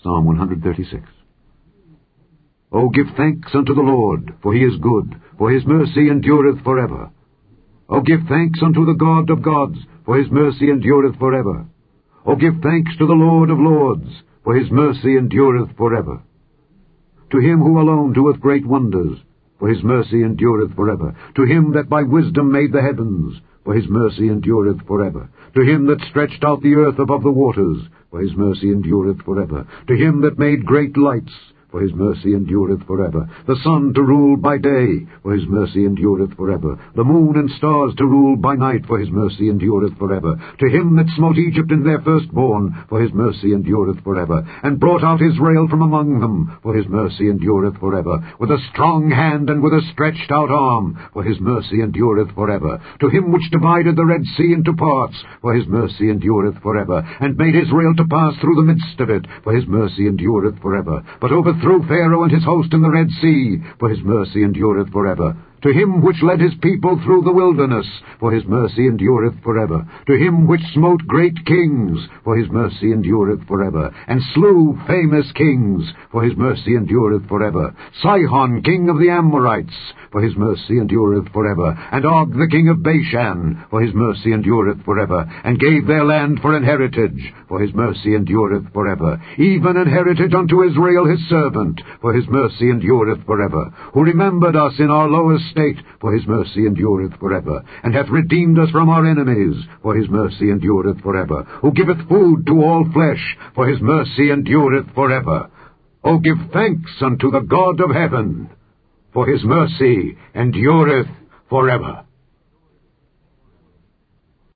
Psalm 136. O give thanks unto the Lord, for he is good, for his mercy endureth forever. O give thanks unto the God of gods, for his mercy endureth forever. O give thanks to the Lord of lords, for his mercy endureth forever. To him who alone doeth great wonders, for his mercy endureth forever. To him that by wisdom made the heavens, for his mercy endureth forever. To him that stretched out the earth above the waters, for his mercy endureth forever. To him that made great lights, for his mercy endureth forever. The sun to rule by day, for his mercy endureth forever. The moon and stars to rule by night, for his mercy endureth forever. To him that smote Egypt in their firstborn, for his mercy endureth forever. And brought out Israel from among them, for his mercy endureth forever. With a strong hand and with a stretched out arm, for his mercy endureth forever. To him which divided the Red Sea into parts, for his mercy endureth forever. And made Israel to pass through the midst of it, for his mercy endureth forever. But overthrew Pharaoh and his host in the Red Sea, for his mercy endureth forever. To him which led his people through the wilderness, for his mercy endureth forever. To him which smote great kings, for his mercy endureth forever. And slew famous kings, for his mercy endureth forever. Sihon, king of the Amorites, for his mercy endureth forever. And Og, the king of Bashan, for his mercy endureth forever. And gave their land for an heritage, for his mercy endureth forever. Even an heritage unto Israel his servant, for his mercy endureth forever. Who remembered us in our lowest state, for his mercy endureth forever. And hath redeemed us from our enemies, for his mercy endureth forever. Who giveth food to all flesh, for his mercy endureth forever. O give thanks unto the God of heaven, for his mercy endureth forever.